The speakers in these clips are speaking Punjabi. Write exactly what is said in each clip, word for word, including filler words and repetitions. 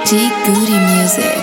G Goody Music।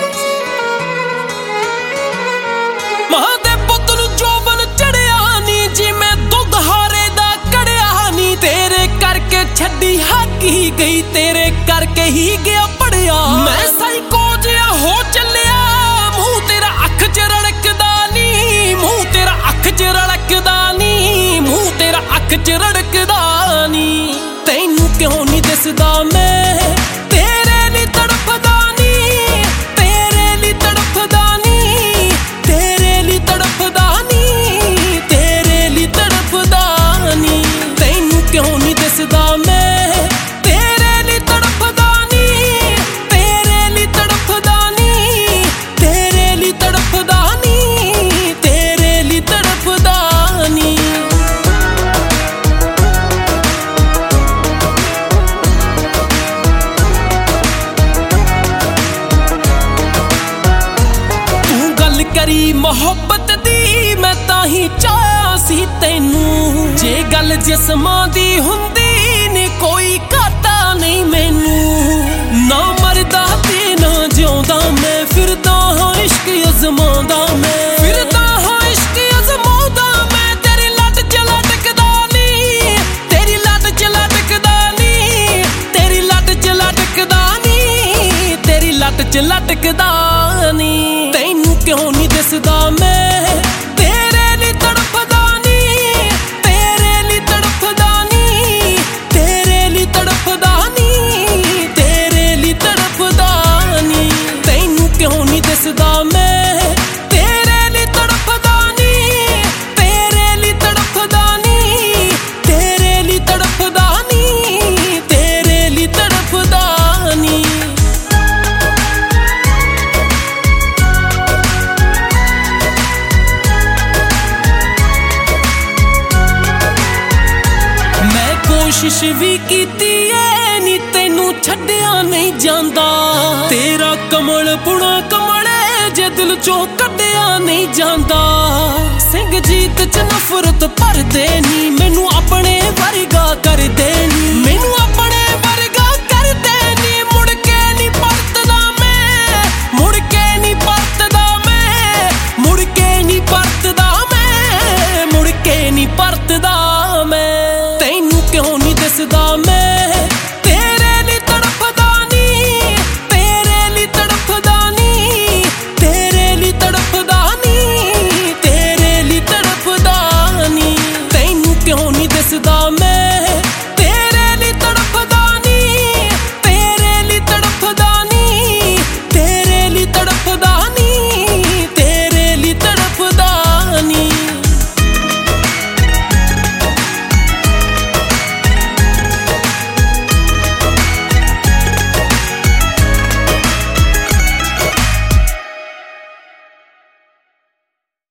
ਮਾਂ ਦੇ ਪੁੱਤ ਨੂੰ ਜੋਬਨ ਚੜਿਆ ਨੀ ਜਿਵੇਂ ਦੁੱਧ ਹਾਰੇ ਦਾ ਕੜਿਆ ਨੀ। ਤੇਰੇ ਕਰਕੇ ਛੱਡੀ ਹਾਕੀ ਗਈ, ਤੇਰੇ ਕਰਕੇ ਹੀ ਗਿਆ ਪੜਿਆ। ਮੈਂ ਸਾਈਕੋ ਜਿਹਾ ਹੋ ਚੱਲਿਆ, ਮੂੰਹ ਤੇਰਾ ਅੱਖ ਚ ਰੜਕਦਾ ਨੀ, ਮੂੰਹ ਤੇਰਾ ਅੱਖ ਚ ਰੜਕਦਾ ਨੀ, ਮੂੰਹ ਤੇਰਾ ਅੱਖ ਚ ਰੜਕਦਾ ਨੀ। ਤੈਨੂੰ ਕਿਉਂ ਨਹੀਂ ਦਿਸਦਾ ਮੈਂ ਤੇਰੇ ਲਈ ਤੜਫਦਾ ਨੀ, ਤੇਰੇ ਲਈ ਤੜਫਦਾ ਨੀ, ਤੇਰੇ ਲਈ ਤੜਫਦਾ ਨੀ, ਤੇਰੇ ਲਈ ਤੜਫਦਾ ਨੀ। ਤੈਨੂੰ ਕਿਉਂ ਨਹੀਂ ਦਿਸਦਾ ਮੈਂ ਤੇਰੇ ਲਈ ਤੜਫਦਾ ਨੀ, ਤੇਰੇ ਲਈ ਤੜਫਦਾ ਨੀ, ਤੇਰੇ ਲਈ ਤੜਫਦਾ ਨੀ, ਤੇਰੇ ਲਈ ਤੜਫਦਾ ਨੀ। ਕਰੀ ਮੁਹੱਬਤ ਦੀ ਮੈਂ ਤਾਂ ਹੀ ਚਾਹਿਆ ਸੀ ਤੈਨੂੰ, ਜੇ ਗੱਲ ਜਿਸਮਾਂ ਦੀ ਹੁੰਦੀ ਨੀ ਕੋਈ ਘਾਟਾ ਨਹੀਂ ਮੈਨੂੰ। ਨਾ ਮਰਦਾ ਤੇ ਨਾ ਜਿਉਂਦਾ ਮੈਂ ਫਿਰਦਾ ਹਾਂ ਇਸ਼ਕ ਅਜ਼ਮਾਉਂਦਾ, ਮੈਂ ਫਿਰਦਾ ਹਾਂ ਇਸ਼ਕ ਅਜ਼ਮਾਉਂਦਾ। ਮੈਂ ਤੇਰੀ ਲੱਟ ਚ ਲਟਕਦਾ ਨੀ, ਤੇਰੀ ਲੱਟ ਚ ਲਟਕਦਾ ਨੀ, ਤੇਰੀ ਲੱਟ ਚ ਲਟਕਦਾ ਨੀ, ਤੇਰੀ ਲੱਟ ਚ ਲਟਕਦਾ ਨੀ। ਤੈਨੂੰ ਕਿਉਂ ਨਹੀਂ ਦਿਸਦਾ ਮੈਂ ਤੇਰੇ ਲਈ ਤੜਫਦਾ ਨੀ, ਤੇਰੇ ਲਈ ਤੜਫਦਾ ਨੀ, ਤੇਰੇ ਲਈ ਤੜਫਦਾ ਨੀ, ਤੇਰੇ ਲਈ ਤੜਫਦਾ ਨੀ। ਤੈਨੂੰ ਕਿਉਂ ਨਹੀਂ ਦਿਸਦਾ ਮੈਂ ਤੇਰੇ ਲਈ ਤੜਫਦਾ ਨੀ, ਤੇਰੇ ਲਈ ਤੜਫਦਾ ਨੀ, ਤੇਰੇ ਲਈ ਤੜਫਦਾ ਨੀ, ਤੇਰੇ ਲਈ ਤੜਫਦਾ ਨੀ। ਕੋਸ਼ਿਸ਼ ਵੀ ਕੀਤੀ ਏ ਨੀ ਤੈਨੂੰ ਛੱਡਿਆ ਨਹੀਂ ਜਾਂਦਾ, ਤੇਰਾ ਕਮਲ ਪੁਣਾ ਕਮਲੇ ਜੇ ਦਿਲ ਚੋਂ ਕੱਢਿਆ ਨਹੀਂ ਜਾਂਦਾ। ਸਿੰਘ ਜੀਤ ਚ ਨਫ਼ਰਤ ਭਰਦੇ ਨੀ, ਮੈਨੂੰ ਆਪਣੇ ਵਰਗਾ ਕਰਦੇ ਨੀ, ਮੈਨੂੰ ਆਪਣੇ ਵਰਗਾ ਕਰਦੇ ਨੀ। ਮੁੜ ਕੇ ਨੀ ਪਰਤਦਾ ਮੈਂ, ਮੁੜ ਕੇ ਨੀ ਪਰਤਦਾ ਮੈਂ, ਮੁੜ ਕੇ ਨੀ ਪਰਤਦਾ ਮੈਂ, ਮੁੜ ਕੇ ਨੀ ਪਰਤਦਾ ਮੈਂ। ਤੈਨੂੰ ਕਿਉਂ ਨਹੀਂ ਦਿਸਦਾ ਮੈਂ